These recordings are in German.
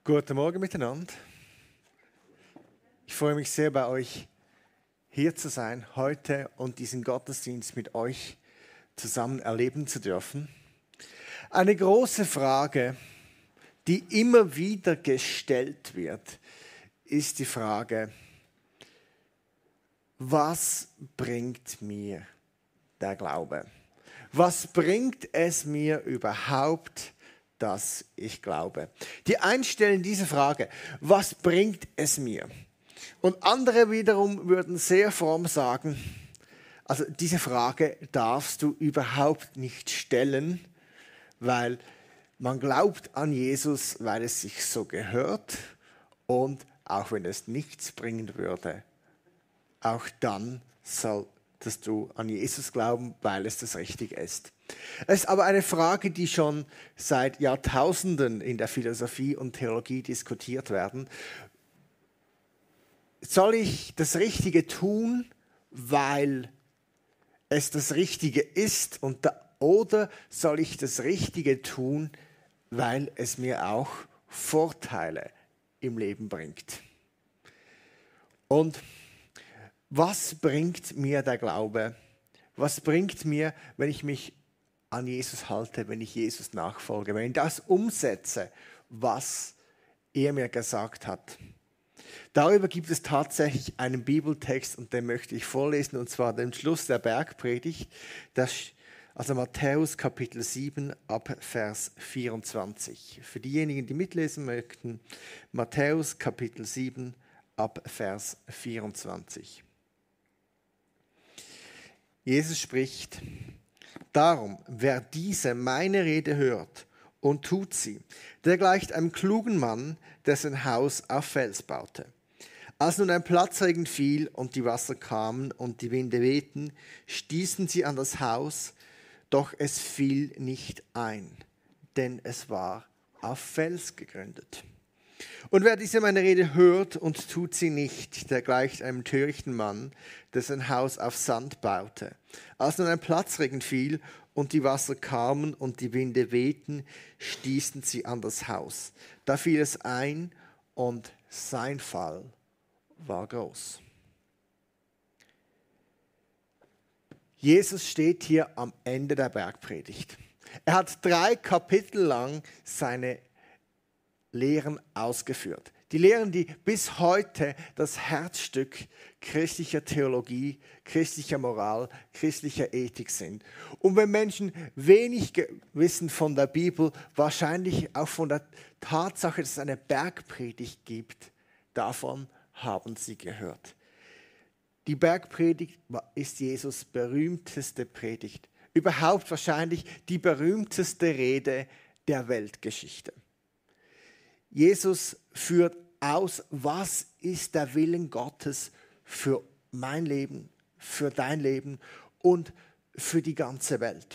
Guten Morgen miteinander. Ich freue mich sehr, bei euch hier zu sein heute und diesen Gottesdienst mit euch zusammen erleben zu dürfen. Eine große Frage, die immer wieder gestellt wird, ist die Frage: Was bringt mir der Glaube? Was bringt es mir überhaupt, dass ich glaube? Die einen stellen diese Frage: Was bringt es mir? Und andere wiederum würden sehr fromm sagen: Also diese Frage darfst du überhaupt nicht stellen, weil man glaubt an Jesus, weil es sich so gehört, und auch wenn es nichts bringen würde, auch dann solltest du an Jesus glauben, weil es das Richtige ist. Es ist aber eine Frage, die schon seit Jahrtausenden in der Philosophie und Theologie diskutiert werden. Soll ich das Richtige tun, weil es das Richtige ist, oder soll ich das Richtige tun, weil es mir auch Vorteile im Leben bringt? Und was bringt mir der Glaube? Was bringt mir, wenn ich mich an Jesus halte, wenn ich Jesus nachfolge, wenn ich das umsetze, was er mir gesagt hat? Darüber gibt es tatsächlich einen Bibeltext, und den möchte ich vorlesen, und zwar den Schluss der Bergpredigt, also Matthäus Kapitel 7 ab Vers 24. Für diejenigen, die mitlesen möchten, Matthäus Kapitel 7 ab Vers 24. Jesus spricht: Darum, wer diese meine Rede hört und tut sie, der gleicht einem klugen Mann, der sein Haus auf Fels baute. Als nun ein Platzregen fiel und die Wasser kamen und die Winde wehten, stießen sie an das Haus, doch es fiel nicht ein, denn es war auf Fels gegründet. Und wer diese meine Rede hört und tut sie nicht, der gleicht einem törichten Mann, der sein Haus auf Sand baute. Als nun ein Platzregen fiel und die Wasser kamen und die Winde wehten, stießen sie an das Haus. Da fiel es ein und sein Fall war groß. Jesus steht hier am Ende der Bergpredigt. Er hat 3 Kapitel lang seine Lehren ausgeführt. Die Lehren, die bis heute das Herzstück christlicher Theologie, christlicher Moral, christlicher Ethik sind. Und wenn Menschen wenig wissen von der Bibel, wahrscheinlich auch von der Tatsache, dass es eine Bergpredigt gibt, davon haben sie gehört. Die Bergpredigt ist Jesus' berühmteste Predigt. Überhaupt wahrscheinlich die berühmteste Rede der Weltgeschichte. Jesus führt aus, was ist der Willen Gottes für mein Leben, für dein Leben und für die ganze Welt.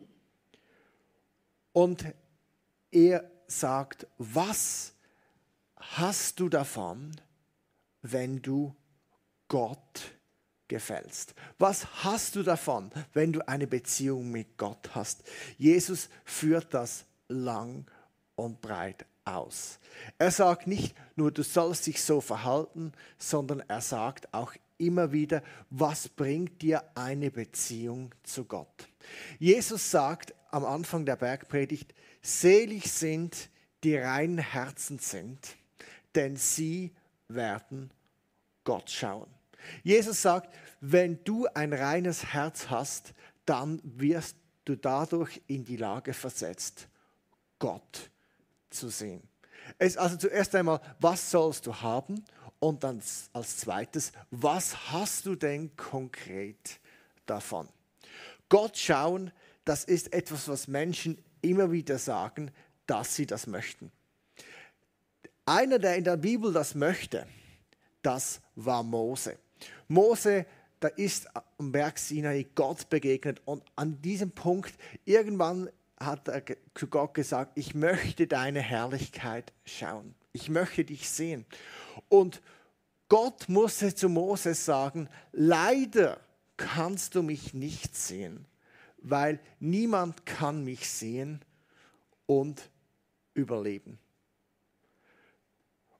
Und er sagt: Was hast du davon, wenn du Gott gefällst? Was hast du davon, wenn du eine Beziehung mit Gott hast? Jesus führt das lang und breit aus. Er sagt nicht nur, du sollst dich so verhalten, sondern er sagt auch immer wieder, was bringt dir eine Beziehung zu Gott? Jesus sagt am Anfang der Bergpredigt: Selig sind, die reinen Herzen sind, denn sie werden Gott schauen. Jesus sagt, wenn du ein reines Herz hast, dann wirst du dadurch in die Lage versetzt, Gott zu sehen. Also zuerst einmal, was sollst du haben? Und dann als zweites, was hast du denn konkret davon? Gott schauen, das ist etwas, was Menschen immer wieder sagen, dass sie das möchten. Einer, der in der Bibel das möchte, das war Mose. Mose, da ist am Berg Sinai Gott begegnet, und an diesem Punkt irgendwann hat er zu Gott gesagt: Ich möchte deine Herrlichkeit schauen. Ich möchte dich sehen. Und Gott musste zu Mose sagen: Leider kannst du mich nicht sehen, weil niemand kann mich sehen und überleben.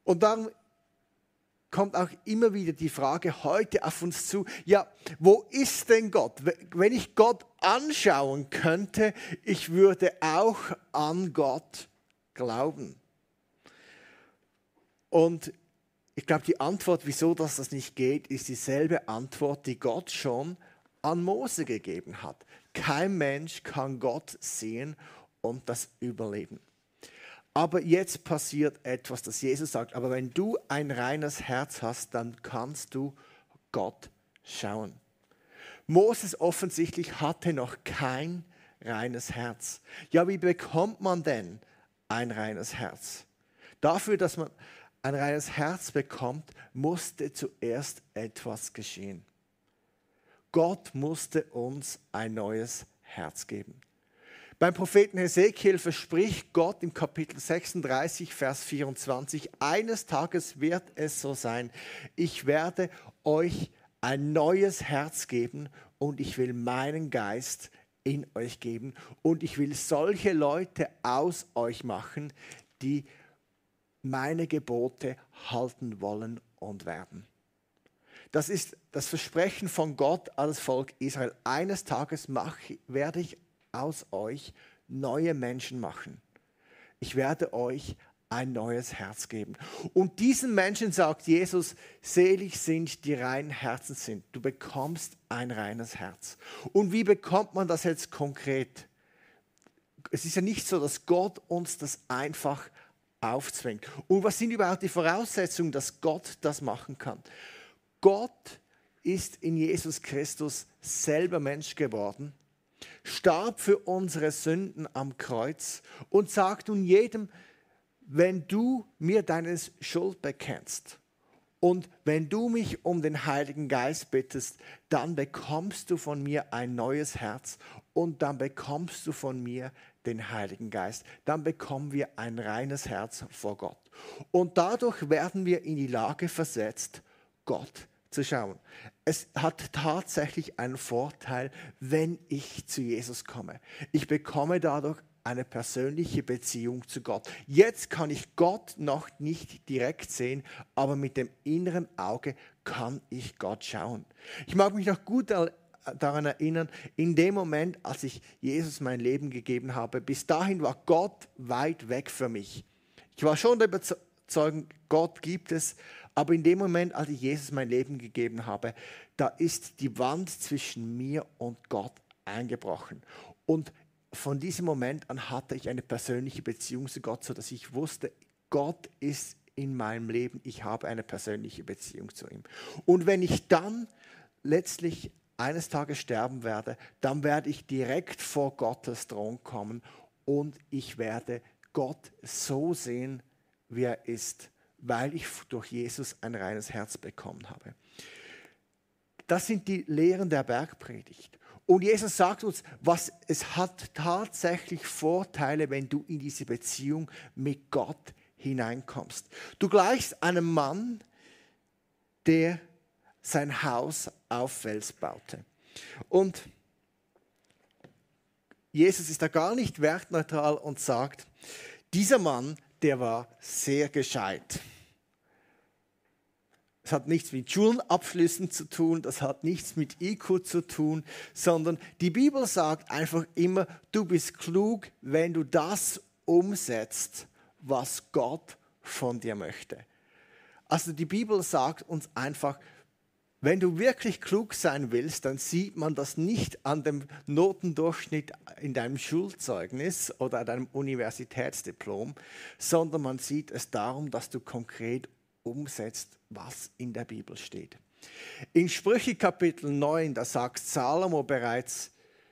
Und darum kommt auch immer wieder die Frage heute auf uns zu, ja, wo ist denn Gott? Wenn ich Gott anschauen könnte, ich würde auch an Gott glauben. Und ich glaube, die Antwort, wieso das nicht geht, ist dieselbe Antwort, die Gott schon an Mose gegeben hat. Kein Mensch kann Gott sehen und das überleben. Aber jetzt passiert etwas, dass Jesus sagt, aber wenn du ein reines Herz hast, dann kannst du Gott schauen. Moses offensichtlich hatte noch kein reines Herz. Ja, wie bekommt man denn ein reines Herz? Dafür, dass man ein reines Herz bekommt, musste zuerst etwas geschehen. Gott musste uns ein neues Herz geben. Beim Propheten Hesekiel verspricht Gott im Kapitel 36, Vers 24, eines Tages wird es so sein, ich werde euch ein neues Herz geben und ich will meinen Geist in euch geben und ich will solche Leute aus euch machen, die meine Gebote halten wollen und werden. Das ist das Versprechen von Gott an das Volk Israel. Eines Tages werde ich aus euch neue Menschen machen. Ich werde euch ein neues Herz geben. Und diesen Menschen sagt Jesus, selig sind, die reinen Herzen sind. Du bekommst ein reines Herz. Und wie bekommt man das jetzt konkret? Es ist ja nicht so, dass Gott uns das einfach aufzwingt. Und was sind überhaupt die Voraussetzungen, dass Gott das machen kann? Gott ist in Jesus Christus selber Mensch geworden, starb für unsere Sünden am Kreuz und sagt nun jedem, wenn du mir deine Schuld bekennst und wenn du mich um den Heiligen Geist bittest, dann bekommst du von mir ein neues Herz und dann bekommst du von mir den Heiligen Geist. Dann bekommen wir ein reines Herz vor Gott. Und dadurch werden wir in die Lage versetzt, Gott zu schauen. Es hat tatsächlich einen Vorteil, wenn ich zu Jesus komme. Ich bekomme dadurch eine persönliche Beziehung zu Gott. Jetzt kann ich Gott noch nicht direkt sehen, aber mit dem inneren Auge kann ich Gott schauen. Ich mag mich noch gut daran erinnern, in dem Moment, als ich Jesus mein Leben gegeben habe, bis dahin war Gott weit weg für mich. Ich war schon der Überzeugung, Gott gibt es, aber in dem Moment, als ich Jesus mein Leben gegeben habe, da ist die Wand zwischen mir und Gott eingebrochen. Und von diesem Moment an hatte ich eine persönliche Beziehung zu Gott, sodass ich wusste, Gott ist in meinem Leben, ich habe eine persönliche Beziehung zu ihm. Und wenn ich dann letztlich eines Tages sterben werde, dann werde ich direkt vor Gottes Thron kommen und ich werde Gott so sehen, wie er ist, weil ich durch Jesus ein reines Herz bekommen habe. Das sind die Lehren der Bergpredigt. Und Jesus sagt uns, es hat tatsächlich Vorteile, wenn du in diese Beziehung mit Gott hineinkommst. Du gleichst einem Mann, der sein Haus auf Fels baute. Und Jesus ist da gar nicht wertneutral und sagt, dieser Mann, der war sehr gescheit. Das hat nichts mit Schulabschlüssen zu tun, das hat nichts mit IQ zu tun, sondern die Bibel sagt einfach immer, du bist klug, wenn du das umsetzt, was Gott von dir möchte. Also die Bibel sagt uns einfach, wenn du wirklich klug sein willst, dann sieht man das nicht an dem Notendurchschnitt in deinem Schulzeugnis oder an deinem Universitätsdiplom, sondern man sieht es darum, dass du konkret umsetzt, was in der Bibel steht. In Sprüche Kapitel 9, da sagt Salomo bereits,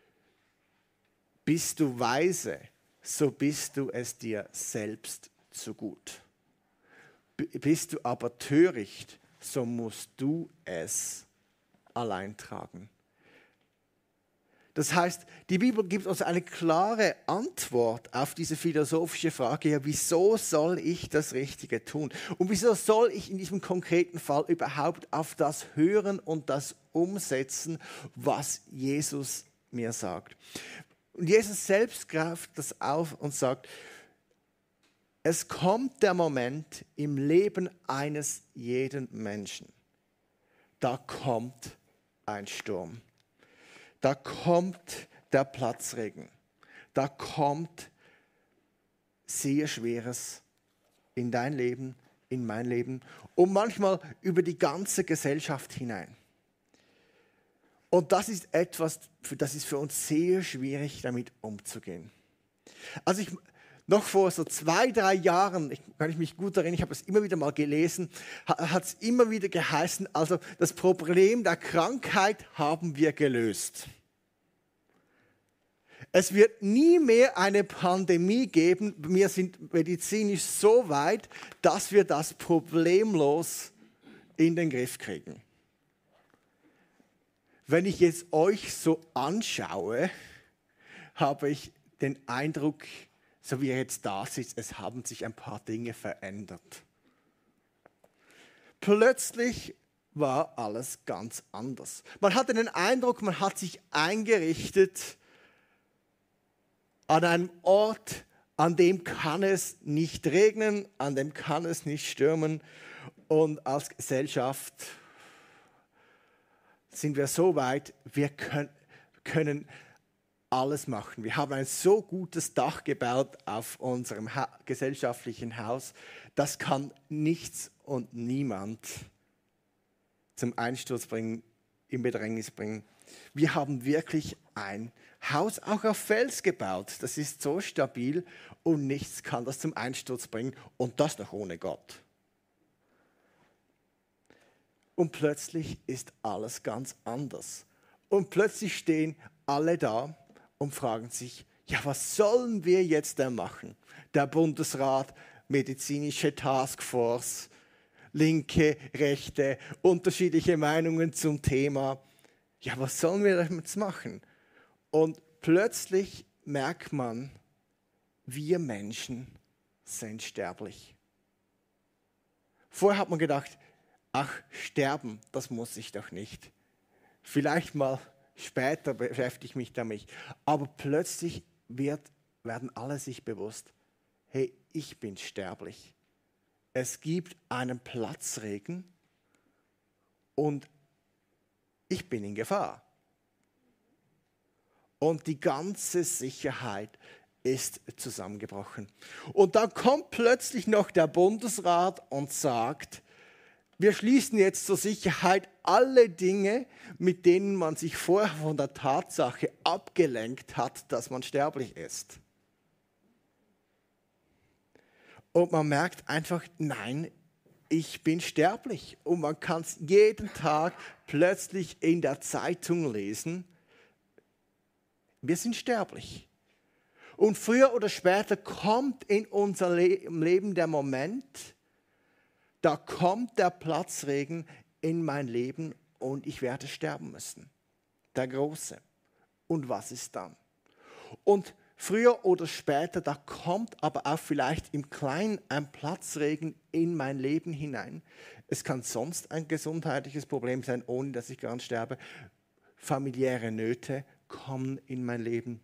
bist du weise, so bist du es dir selbst zu gut. Bist du aber töricht, so musst du es allein tragen. Das heißt, die Bibel gibt uns eine klare Antwort auf diese philosophische Frage, ja, wieso soll ich das Richtige tun? Und wieso soll ich in diesem konkreten Fall überhaupt auf das hören und das umsetzen, was Jesus mir sagt? Und Jesus selbst greift das auf und sagt, Es kommt der Moment im Leben eines jeden Menschen. Da kommt ein Sturm. Da kommt der Platzregen. Da kommt sehr Schweres in dein Leben, in mein Leben und manchmal über die ganze Gesellschaft hinein. Und das ist etwas, das ist für uns sehr schwierig, damit umzugehen. Also noch vor so 2, 3 Jahren, kann ich mich gut erinnern, ich habe es immer wieder mal gelesen, hat es immer wieder geheißen, also das Problem der Krankheit haben wir gelöst. Es wird nie mehr eine Pandemie geben. Wir sind medizinisch so weit, dass wir das problemlos in den Griff kriegen. Wenn ich jetzt euch so anschaue, habe ich den Eindruck, so wie ihr jetzt da sitzt, es haben sich ein paar Dinge verändert. Plötzlich war alles ganz anders. Man hatte den Eindruck, man hat sich eingerichtet an einem Ort, an dem kann es nicht regnen, an dem kann es nicht stürmen. Und als Gesellschaft sind wir so weit, wir können alles machen. Wir haben ein so gutes Dach gebaut auf unserem gesellschaftlichen Haus, das kann nichts und niemand zum Einsturz bringen, in Bedrängnis bringen. Wir haben wirklich ein Haus auch auf Fels gebaut. Das ist so stabil und nichts kann das zum Einsturz bringen und das noch ohne Gott. Und plötzlich ist alles ganz anders. Und plötzlich stehen alle da und fragen sich, ja, was sollen wir jetzt denn machen? Der Bundesrat, medizinische Taskforce, Linke, Rechte, unterschiedliche Meinungen zum Thema. Ja, was sollen wir damit machen? Und plötzlich merkt man, wir Menschen sind sterblich. Vorher hat man gedacht, ach, sterben, das muss ich doch nicht. Vielleicht mal später beschäftige ich mich damit. Aber plötzlich werden alle sich bewusst, hey, ich bin sterblich. Es gibt einen Platzregen und ich bin in Gefahr. Und die ganze Sicherheit ist zusammengebrochen. Und dann kommt plötzlich noch der Bundesrat und sagt, wir schließen jetzt zur Sicherheit alle Dinge, mit denen man sich vorher von der Tatsache abgelenkt hat, dass man sterblich ist. Und man merkt einfach, nein, ich bin sterblich. Und man kann es jeden Tag plötzlich in der Zeitung lesen, wir sind sterblich. Und früher oder später kommt in unser Leben der Moment, da kommt der Platzregen in mein Leben und ich werde sterben müssen. Der Große. Und was ist dann? Und früher oder später, da kommt aber auch vielleicht im Kleinen ein Platzregen in mein Leben hinein. Es kann sonst ein gesundheitliches Problem sein, ohne dass ich ganz sterbe. Familiäre Nöte kommen in mein Leben.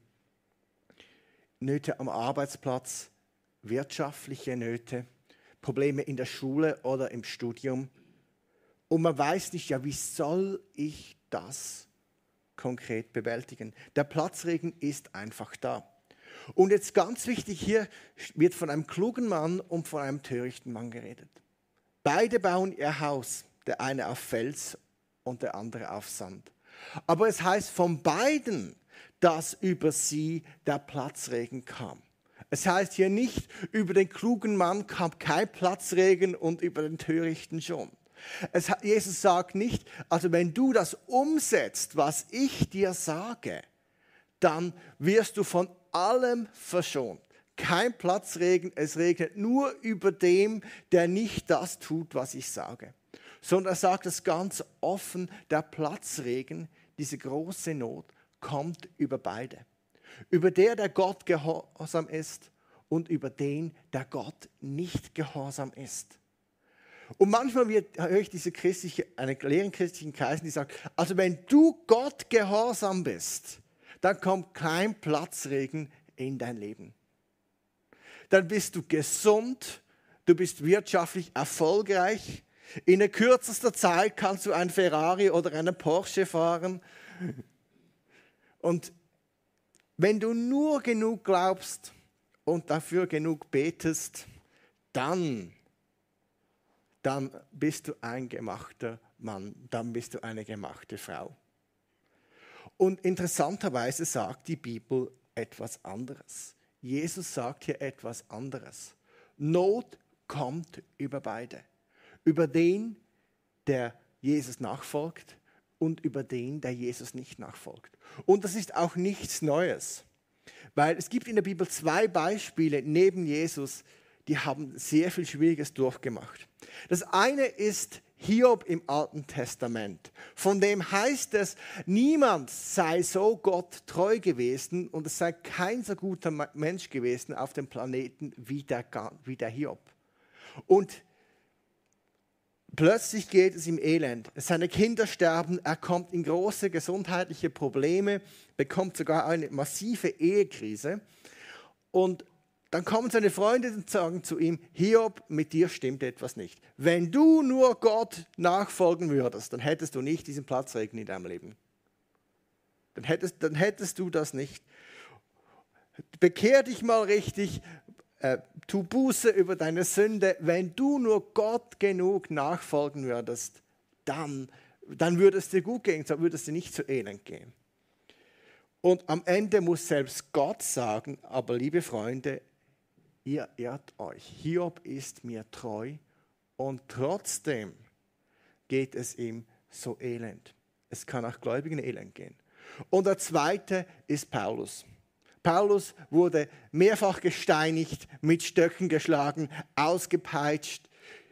Nöte am Arbeitsplatz, wirtschaftliche Nöte, Probleme in der Schule oder im Studium. Und man weiß nicht, ja, wie soll ich das konkret bewältigen? Der Platzregen ist einfach da. Und jetzt ganz wichtig, hier wird von einem klugen Mann und von einem törichten Mann geredet. Beide bauen ihr Haus, der eine auf Fels und der andere auf Sand. Aber es heißt von beiden, dass über sie der Platzregen kam. Es heißt hier nicht, über den klugen Mann kam kein Platzregen und über den Törichten schon. Jesus sagt nicht, also wenn du das umsetzt, was ich dir sage, dann wirst du von allem verschont. Kein Platzregen, es regnet nur über dem, der nicht das tut, was ich sage. Sondern er sagt es ganz offen, der Platzregen, diese große Not, kommt über beide. Über der Gott gehorsam ist und über den, der Gott nicht gehorsam ist. Und manchmal höre ich eine Lehre in christlichen Kreisen, die sagt, also wenn du Gott gehorsam bist, dann kommt kein Platzregen in dein Leben. dann bist du gesund, du bist wirtschaftlich erfolgreich. In der kürzester Zeit kannst du einen Ferrari oder einen Porsche fahren. Und wenn du nur genug glaubst und dafür genug betest, dann bist du ein gemachter Mann, dann bist du eine gemachte Frau. Und interessanterweise sagt die Bibel etwas anderes. Jesus sagt hier etwas anderes. Not kommt über beide. Über den, der Jesus nachfolgt, und über den, der Jesus nicht nachfolgt. Und das ist auch nichts Neues. Weil es gibt in der Bibel 2 Beispiele neben Jesus, die haben sehr viel Schwieriges durchgemacht. Das eine ist Hiob im Alten Testament. Von dem heißt es, niemand sei so Gott treu gewesen und es sei kein so guter Mensch gewesen auf dem Planeten wie der Hiob. Und plötzlich geht es ihm elend. Seine Kinder sterben, er kommt in große gesundheitliche Probleme, bekommt sogar eine massive Ehekrise. Und dann kommen seine Freunde und sagen zu ihm, Hiob, mit dir stimmt etwas nicht. Wenn du nur Gott nachfolgen würdest, dann hättest du nicht diesen Platzregen in deinem Leben. Dann hättest du das nicht. Bekehr dich mal richtig, tu Buße über deine Sünde. Wenn du nur Gott genug nachfolgen würdest, dann würde es dir gut gehen, dann würde es dir nicht zu elend gehen. Und am Ende muss selbst Gott sagen, aber liebe Freunde, ihr irrt euch. Hiob ist mir treu und trotzdem geht es ihm so elend. Es kann auch Gläubigen elend gehen. Und der zweite ist Paulus. Paulus wurde mehrfach gesteinigt, mit Stöcken geschlagen, ausgepeitscht.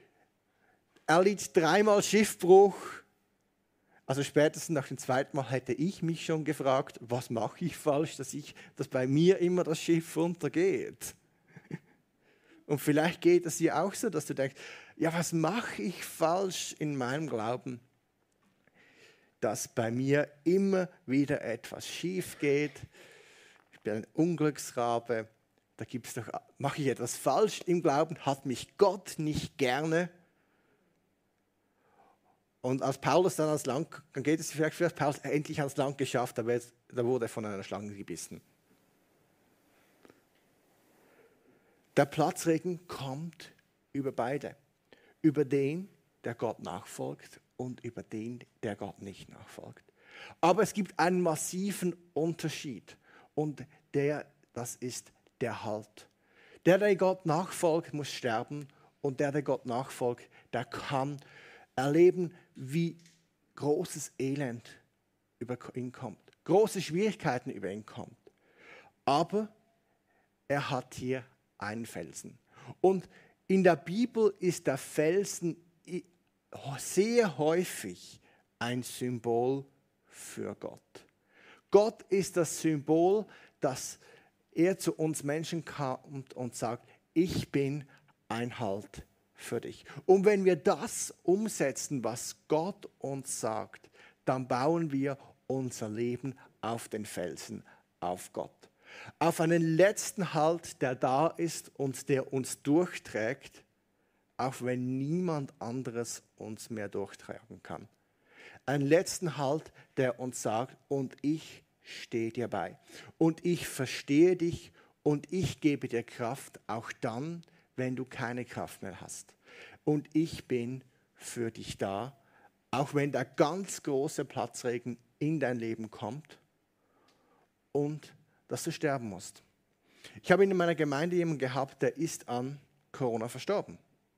Er litt 3-mal Schiffbruch. Also spätestens nach dem 2. Mal hätte ich mich schon gefragt, was mache ich falsch, dass bei mir immer das Schiff runtergeht. Und vielleicht geht es dir auch so, dass du denkst, ja, was mache ich falsch in meinem Glauben, dass bei mir immer wieder etwas schief geht. Ich bin ein Unglücksrabe, mache ich etwas falsch im Glauben, hat mich Gott nicht gerne. Und als Paulus dann geht es vielleicht für Paulus endlich ans Land geschafft, aber da wurde er von einer Schlange gebissen. Der Platzregen kommt über beide. Über den, der Gott nachfolgt und über den, der Gott nicht nachfolgt. Aber es gibt einen massiven Unterschied und das ist der Halt. Der Gott nachfolgt, muss sterben und der Gott nachfolgt, der kann erleben, wie großes Elend über ihn kommt, große Schwierigkeiten über ihn kommt. Aber er hat hier einen Felsen. Und in der Bibel ist der Felsen sehr häufig ein Symbol für Gott. Gott ist das Symbol, dass er zu uns Menschen kommt und sagt, ich bin ein Halt für dich. Und wenn wir das umsetzen, was Gott uns sagt, dann bauen wir unser Leben auf den Felsen, auf Gott. Auf einen letzten Halt, der da ist und der uns durchträgt, auch wenn niemand anderes uns mehr durchtragen kann. Einen letzten Halt, der uns sagt, und ich stehe dir bei. Und ich verstehe dich und ich gebe dir Kraft, auch dann, wenn du keine Kraft mehr hast. Und ich bin für dich da, auch wenn der ganz große Platzregen in dein Leben kommt und dass du sterben musst. Ich habe in meiner Gemeinde jemanden gehabt, der ist an Corona verstorben.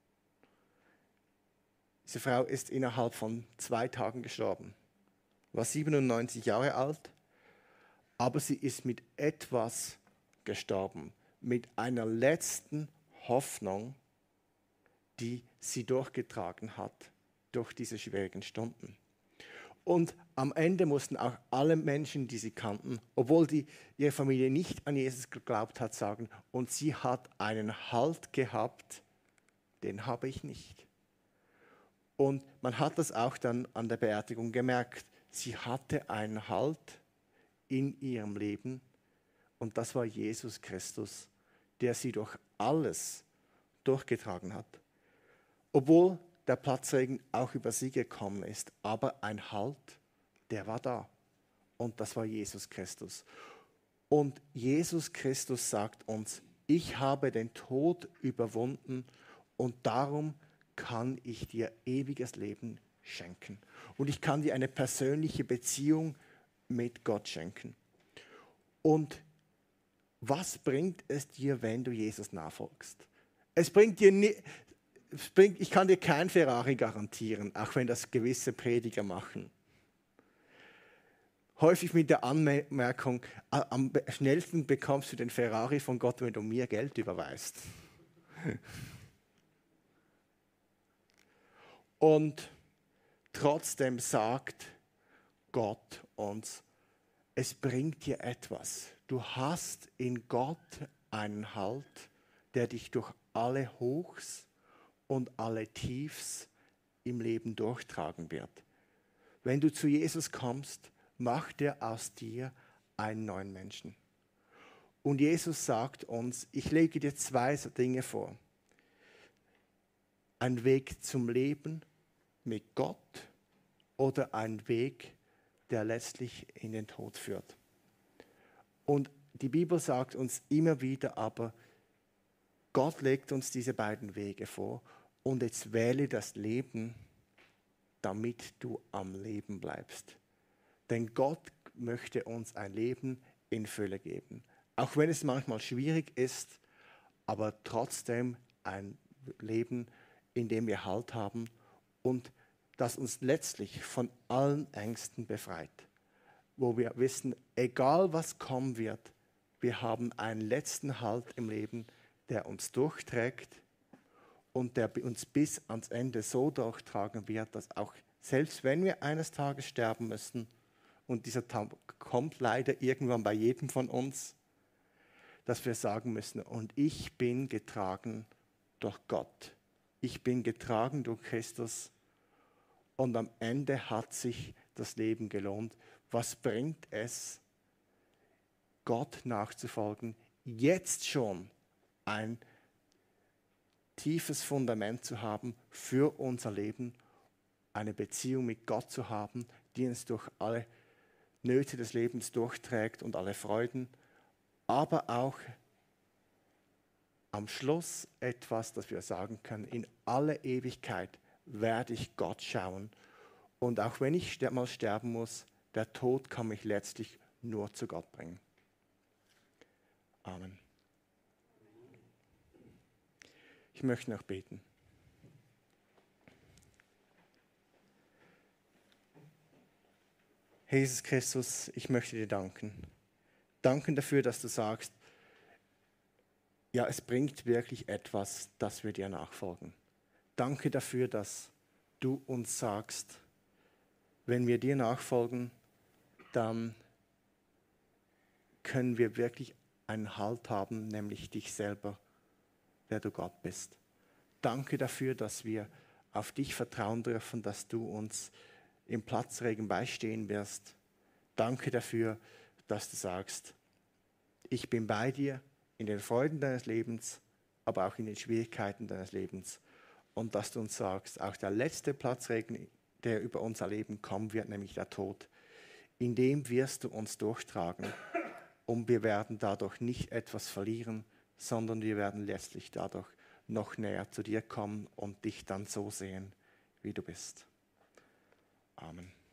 Diese Frau ist innerhalb von 2 Tagen gestorben. War 97 Jahre alt, aber sie ist mit etwas gestorben, mit einer letzten Hoffnung, die sie durchgetragen hat durch diese schwierigen Stunden. Und am Ende mussten auch alle Menschen, die sie kannten, obwohl ihre Familie nicht an Jesus geglaubt hat, sagen, und sie hat einen Halt gehabt, den habe ich nicht. Und man hat das auch dann an der Beerdigung gemerkt. Sie hatte einen Halt in ihrem Leben und das war Jesus Christus, der sie durch alles durchgetragen hat. Obwohl der Platzregen auch über sie gekommen ist, aber ein Halt, der war da. Und das war Jesus Christus. Und Jesus Christus sagt uns, ich habe den Tod überwunden und darum kann ich dir ewiges Leben schenken. Und ich kann dir eine persönliche Beziehung mit Gott schenken. Und was bringt es dir, wenn du Jesus nachfolgst? Es bringt dir ich kann dir kein Ferrari garantieren, auch wenn das gewisse Prediger machen. Häufig mit der Anmerkung, am schnellsten bekommst du den Ferrari von Gott, wenn du mir Geld überweist. Und trotzdem sagt Gott uns, es bringt dir etwas. Du hast in Gott einen Halt, der dich durch alle Hochs und alle Tiefs im Leben durchtragen wird. Wenn du zu Jesus kommst, macht er aus dir einen neuen Menschen. Und Jesus sagt uns, ich lege dir zwei Dinge vor. Ein Weg zum Leben mit Gott oder ein Weg, der letztlich in den Tod führt. Und die Bibel sagt uns immer wieder, aber Gott legt uns diese beiden Wege vor und jetzt wähle das Leben, damit du am Leben bleibst. Denn Gott möchte uns ein Leben in Fülle geben. Auch wenn es manchmal schwierig ist, aber trotzdem ein Leben, in dem wir Halt haben und das uns letztlich von allen Ängsten befreit. Wo wir wissen, egal was kommen wird, wir haben einen letzten Halt im Leben, der uns durchträgt und der uns bis ans Ende so durchtragen wird, dass auch selbst wenn wir eines Tages sterben müssen, und dieser Tag kommt leider irgendwann bei jedem von uns, dass wir sagen müssen, und ich bin getragen durch Gott. Ich bin getragen durch Christus und am Ende hat sich das Leben gelohnt. Was bringt es, Gott nachzufolgen, jetzt schon ein tiefes Fundament zu haben für unser Leben, eine Beziehung mit Gott zu haben, die uns durch alle Nöte des Lebens durchträgt und alle Freuden, aber auch am Schluss etwas, das wir sagen können, in alle Ewigkeit werde ich Gott schauen und auch wenn ich mal sterben muss, der Tod kann mich letztlich nur zu Gott bringen. Amen. Ich möchte noch beten. Herr Jesus Christus, ich möchte dir danken. Danken dafür, dass du sagst, ja, es bringt wirklich etwas, dass wir dir nachfolgen. Danke dafür, dass du uns sagst, wenn wir dir nachfolgen, dann können wir wirklich einen Halt haben, nämlich dich selber, der du Gott bist. Danke dafür, dass wir auf dich vertrauen dürfen, dass du uns im Platzregen beistehen wirst. Danke dafür, dass du sagst, ich bin bei dir in den Freuden deines Lebens, aber auch in den Schwierigkeiten deines Lebens. Und dass du uns sagst, auch der letzte Platzregen, der über unser Leben kommen wird, nämlich der Tod, in dem wirst du uns durchtragen. Und wir werden dadurch nicht etwas verlieren, sondern wir werden letztlich dadurch noch näher zu dir kommen und dich dann so sehen, wie du bist. Amen.